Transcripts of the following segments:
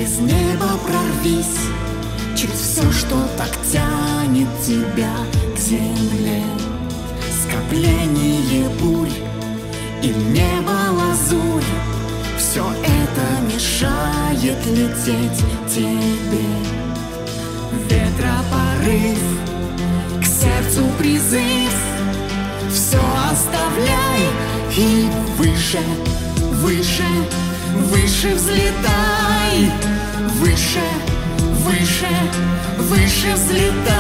Через небо прорвись, через все, что так тянет тебя к земле. Скопление бурь и небо лазурь, все это мешает лететь тебе. Ветропорыв, к сердцу призыв, все оставляй и выше, выше, выше взлетай. Выше, выше, выше взлетай.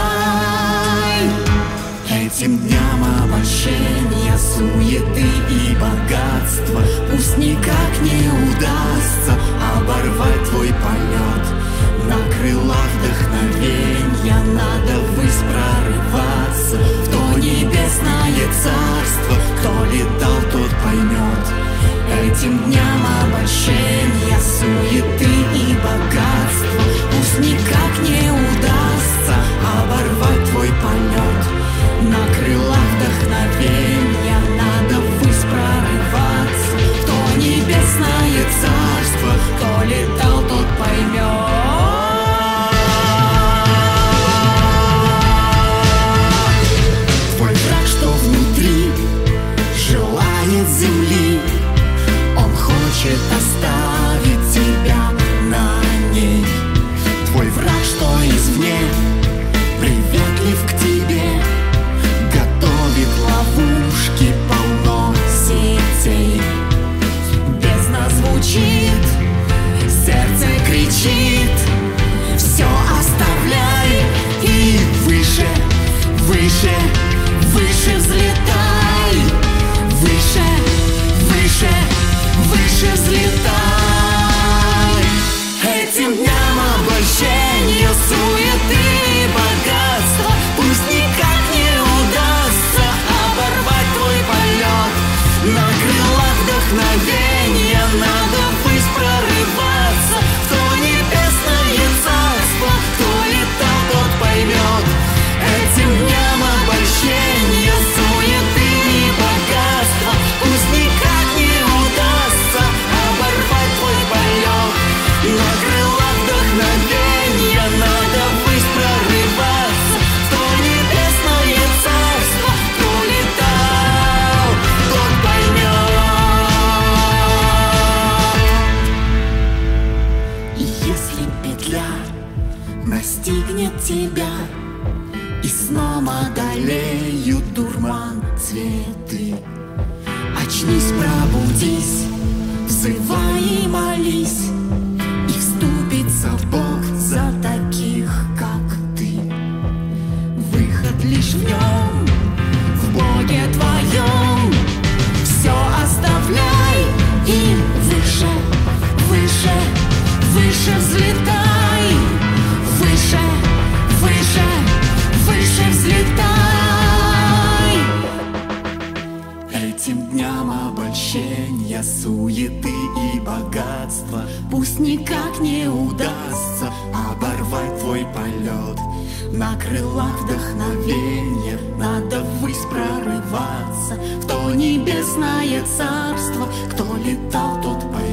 Этим дням обольщения, суеты и богатства пусть никак не удастся оборвать твой полет. На крылах вдохновенья надо ввысь прорываться в то небесное царство. Кто летал, тот поймет. Этим дням обольщения, суеты и богатства пусть никак не удастся оборвать твой полет. На крылах вдохновенья надо ввысь прорываться в то небесное царство. Кто летал, тот поймет. Твой враг, что внутри, желает земли. Он хочет оставить тебя на ней. Твой враг, что извне, приветлив к тебе, готовит ловушки, полно сетей. Бездна звучит, сердце кричит, все оставляй и выше, выше, выше взлетай. Выше, выше, выше взлетай. Этим дням обольщения, суеты и богатства пусть никак не удастся оборвать твой полет. На крылах вдохновенья надо ввысь прорываться в то небесное царство. Кто летал, тот поймет. Этим дням обольщения, суеты и богатства пусть никак не удастся оборвать твой полет. На крылах вдохновенья надо ввысь прорываться в то небесное царство. Кто летал, тот поймет. И если петля настигнет тебя и снова одолеют дурман цветы, очнись, пробудись, взывай и молись, и вступится Бог за таких, как ты. Выход лишь в нем, в Боге твоем. Все оставляй и выше, выше, выше взлетай. Выше, выше, выше взлетай. Этим дням обольщения, суеты и богатства пусть никак не удастся оборвать твой полет. На крылах вдохновенья надо ввысь прорываться в то небесное царство. Кто летал, тот поймет.